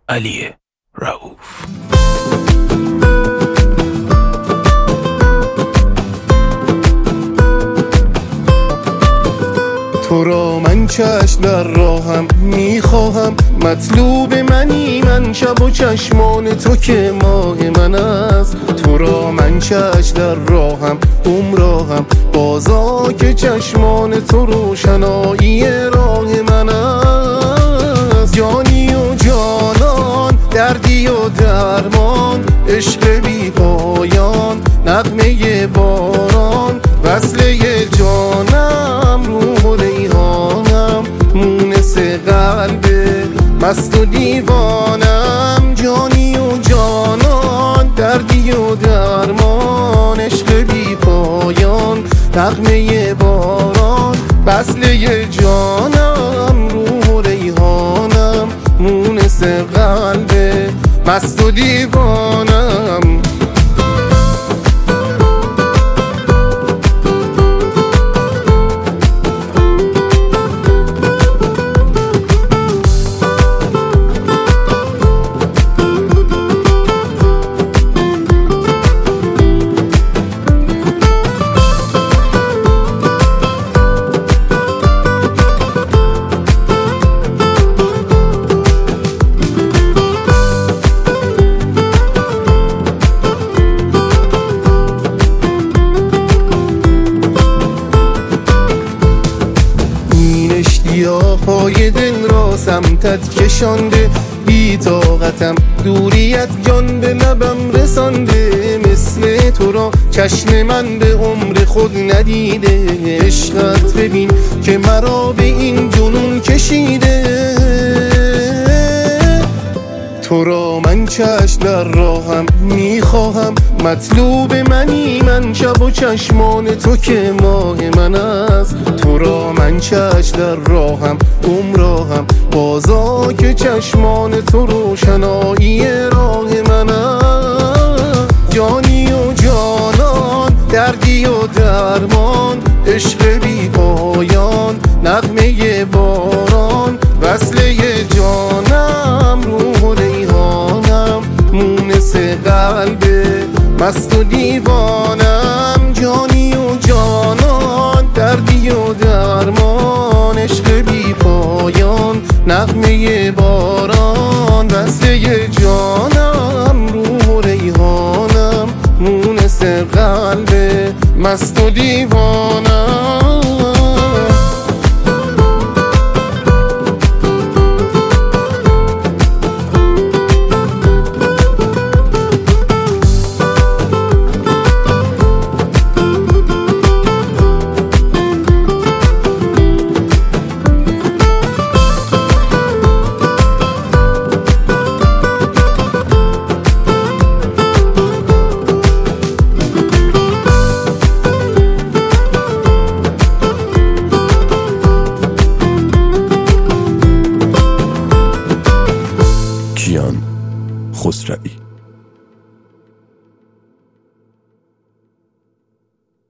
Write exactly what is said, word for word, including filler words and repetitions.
علی رؤوف. تو را من چشم در راهم میخواهم، مطلوب منی من شب و چشمان تو که ماه من است. تو را من چشم در راهم گمراهم، بازا که چشمان تو روشنایی راه من است. جانی و جانان، دردی و درمان، عشق بی پایان، نغمه باران، وصله جانم، روح و ریحانم، مونس قلب مست و دیوانم. جانی و جانان، دردی و درمان، عشق بی پایان، نغمه باران، وصله جانم، روح و ریحانم، مونس قلب مست و دیوانم. اشتیاق‌های دل را سمتت کشانده، بی طاقتم دوریت جان به لبم رسانده. مثل تو را چشم من به عمر خود ندیده، عشقت ببین که مرا به این جنون کشیده. تو را من چشم در راهم میخواهم، مطلوب منی من شب و چشمان تو که ماه من است. تو را من چشم در راهم گمراهم، بازا که چشمان تو روشنایی راه من است. جانی و جانان، دردی و درمان، عشق بی پایان، نغمه باران، وصله جانم، روح و ریحانم، مونس قلب مست و دیوانم. جانی و جانان، دردی و درمان، عشق بی پایان، نغمه باران، وصله جانم، روح و ریحانم، مونس قلب مست و دیوانم. کیان خسروی.